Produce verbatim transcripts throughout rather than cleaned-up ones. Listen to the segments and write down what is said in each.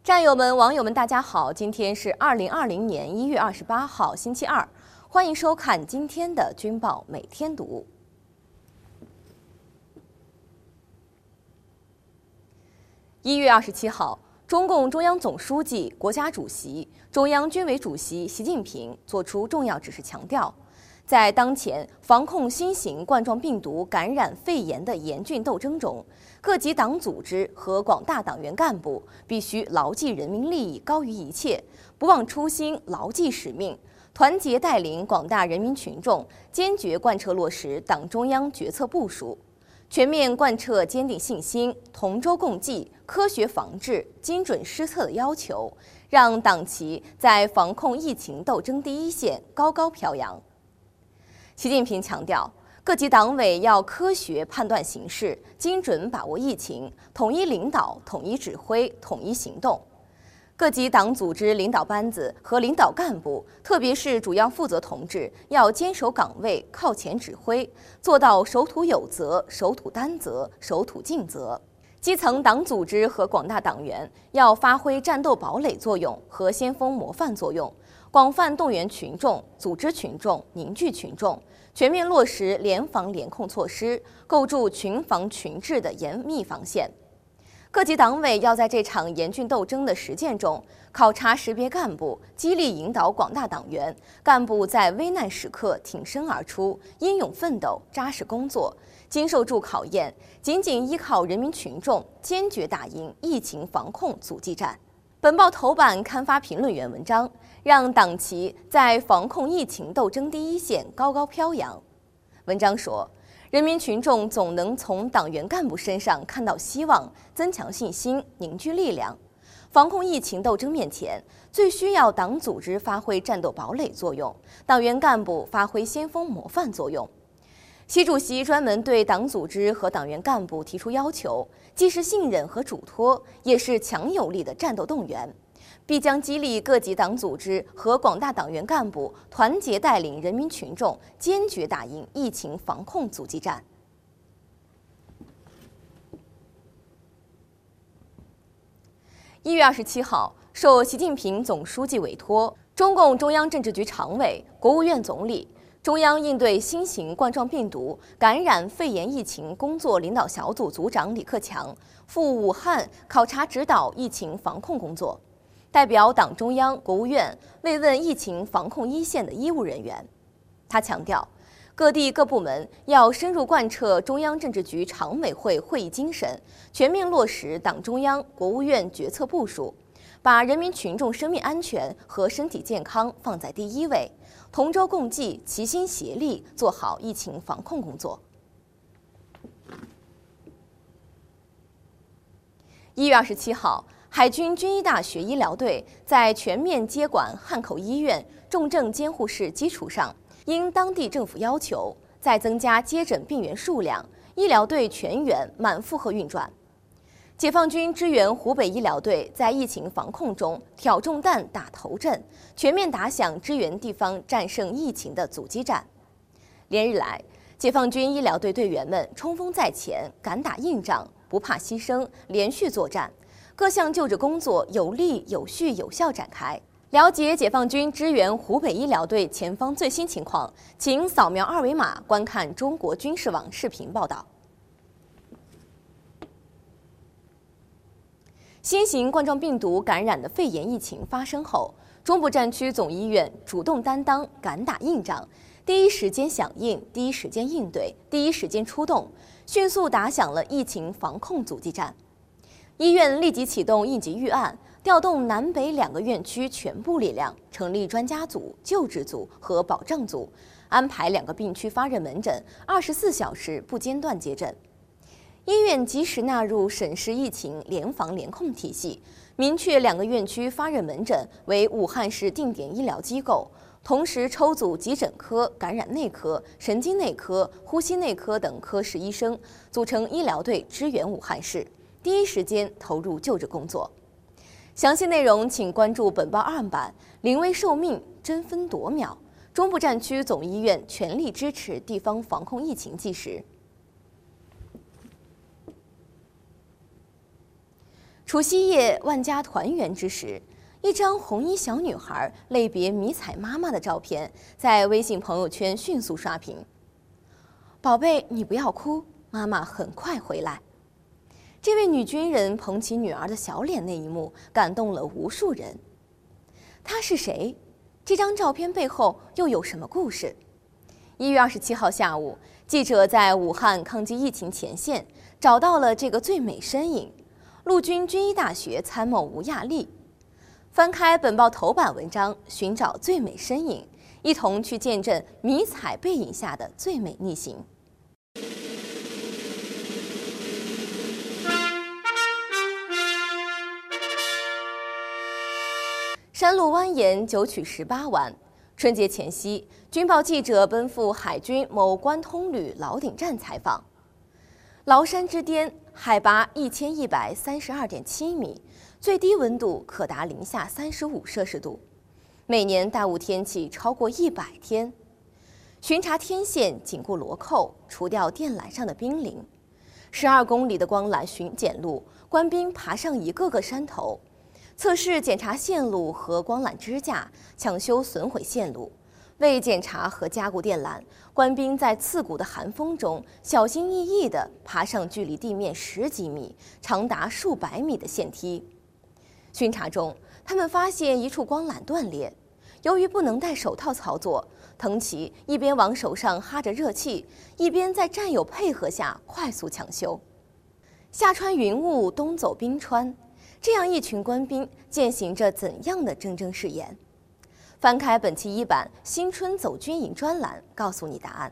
战友们、网友们，大家好！今天是二零二零年一月二十八号，星期二，欢迎收看今天的《军报每天读》。一月二十七号，中共中央总书记、国家主席、中央军委主席习近平作出重要指示，强调，在当前防控新型冠状病毒感染肺炎的严峻斗争中，各级党组织和广大党员干部必须牢记人民利益高于一切，不忘初心，牢记使命，团结带领广大人民群众，坚决贯彻落实党中央决策部署，全面贯彻坚定信心、同舟共济、科学防治、精准施策的要求，让党旗在防控疫情斗争第一线高高飘扬。习近平强调，各级党委要科学判断形势，精准把握疫情，统一领导、统一指挥、统一行动。各级党组织领导班子和领导干部，特别是主要负责同志，要坚守岗位，靠前指挥，做到守土有责、守土担责、守土尽责。基层党组织和广大党员要发挥战斗堡垒作用和先锋模范作用，广泛动员群众、组织群众、凝聚群众，全面落实联防联控措施，构筑群防群治的严密防线。各级党委要在这场严峻斗争的实践中，考察识别干部，激励引导广大党员干部在危难时刻挺身而出，英勇奋斗，扎实工作，经受住考验，紧紧依靠人民群众，坚决打赢疫情防控阻击战。本报头版刊发评论员文章，让党旗在防控疫情斗争第一线高高飘扬。文章说，人民群众总能从党员干部身上看到希望，增强信心，凝聚力量。防控疫情斗争面前，最需要党组织发挥战斗堡垒作用，党员干部发挥先锋模范作用。习主席专门对党组织和党员干部提出要求，既是信任和嘱托，也是强有力的战斗动员，必将激励各级党组织和广大党员干部团结带领人民群众，坚决打赢疫情防控阻击战。一月二十七号，受习近平总书记委托，中共中央政治局常委、国务院总理、中央应对新型冠状病毒感染肺炎疫情工作领导小组组长李克强赴武汉考察指导疫情防控工作，代表党中央、国务院慰问疫情防控一线的医务人员。他强调，各地各部门要深入贯彻中央政治局常委会会议精神，全面落实党中央、国务院决策部署，把人民群众生命安全和身体健康放在第一位，同舟共济，齐心协力做好疫情防控工作。一月二十七号，海军军医大学医疗队在全面接管汉口医院重症监护室基础上，因当地政府要求，再增加接诊病员数量，医疗队全员满负荷运转。解放军支援湖北医疗队在疫情防控中挑重担、打头阵，全面打响支援地方战胜疫情的阻击战。连日来，解放军医疗队队员们冲锋在前，敢打硬仗，不怕牺牲，连续作战，各项救治工作有力、有序、有效展开。了解解放军支援湖北医疗队前方最新情况，请扫描二维码观看中国军事网视频报道。新型冠状病毒感染的肺炎疫情发生后，中部战区总医院主动担当，敢打硬仗，第一时间响应，第一时间应对，第一时间出动，迅速打响了疫情防控阻击战。医院立即启动应急预案，调动南北两个院区全部力量，成立专家组、救治组和保障组，安排两个病区发热门诊，二十四小时不间断接诊。医院及时纳入省市疫情联防联控体系，明确两个院区发热门诊为武汉市定点医疗机构，同时抽组急诊科、感染内科、神经内科、呼吸内科等科室医生，组成医疗队支援武汉市，第一时间投入救治工作。详细内容请关注本报二版。临危受命，争分夺秒，中部战区总医院全力支持地方防控疫情纪实。 除夕夜万家团圆之时，一张红衣小女孩类别迷彩妈妈的照片在微信朋友圈迅速刷屏。宝贝，你不要哭，妈妈很快回来。这位女军人捧起女儿的小脸那一幕，感动了无数人。她是谁？这张照片背后又有什么故事？一月二十七号下午，记者在武汉抗击疫情前线找到了这个最美身影。陆军军医大学参谋吴亚丽，翻开本报头版文章，寻找最美身影，一同去见证迷彩背影下的最美逆行。山路蜿蜒，九曲十八弯。春节前夕，军报记者奔赴海军某关通旅老顶站采访。崂山之巅，海拔一千一百三十二点七米，最低温度可达零下三十五摄氏度，每年大雾天气超过一百天。巡查天线，紧固螺扣，除掉电缆上的冰凌。十二公里的光缆巡检路，官兵爬上一个个山头，测试检查线路和光缆支架，抢修损毁线路。为检查和加固电缆，官兵在刺骨的寒风中小心翼翼地爬上距离地面十几米、长达数百米的线梯。巡查中，他们发现一处光缆断裂，由于不能戴手套操作，腾奇一边往手上哈着热气，一边在战友配合下快速抢修。夏穿云雾，冬走冰川，这样一群官兵践行着怎样的铮铮誓言？翻开本期一版新春走军营专栏，告诉你答案。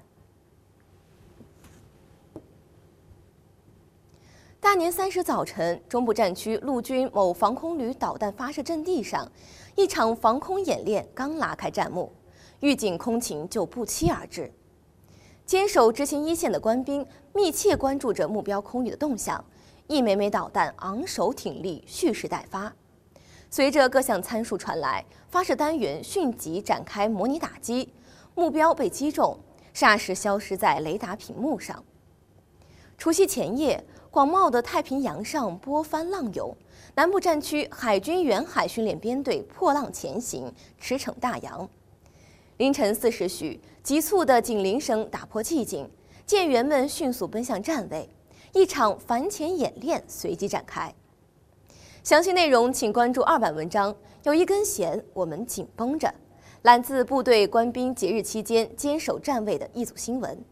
大年三十早晨，中部战区陆军某防空旅导弹发射阵地上，一场防空演练刚拉开战幕，预警空情就不期而至。坚守执行一线的官兵密切关注着目标空域的动向，一枚枚导弹昂首挺立，蓄势待发。随着各项参数传来，发射单元迅即展开模拟打击，目标被击中，霎时消失在雷达屏幕上。除夕前夜，广袤的太平洋上波翻浪涌，南部战区海军远海训练编队破浪前行，驰骋大洋。凌晨四时许，急促的警铃声打破寂静，舰员们迅速奔向站位，一场反潜演练随即展开。详细内容请关注二版文章，有一根弦我们紧绷着，来自部队官兵节日期间坚守站位的一组新闻。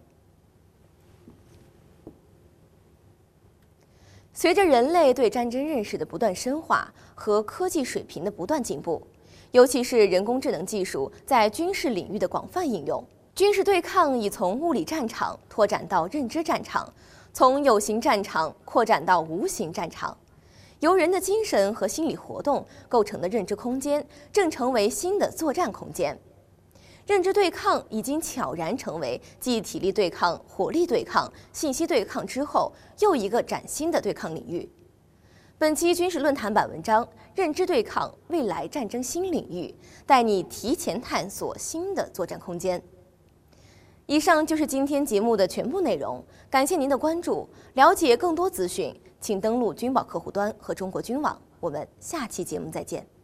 随着人类对战争认识的不断深化和科技水平的不断进步，尤其是人工智能技术在军事领域的广泛应用，军事对抗已从物理战场拓展到认知战场，从有形战场扩展到无形战场。由人的精神和心理活动构成的认知空间正成为新的作战空间。认知对抗已经悄然成为继体力对抗、火力对抗、信息对抗之后又一个崭新的对抗领域。本期军事论坛版文章《认知对抗：未来战争新领域》，带你提前探索新的作战空间。以上就是今天节目的全部内容，感谢您的关注。了解更多资讯，请登录军宝客户端和中国军网。我们下期节目再见。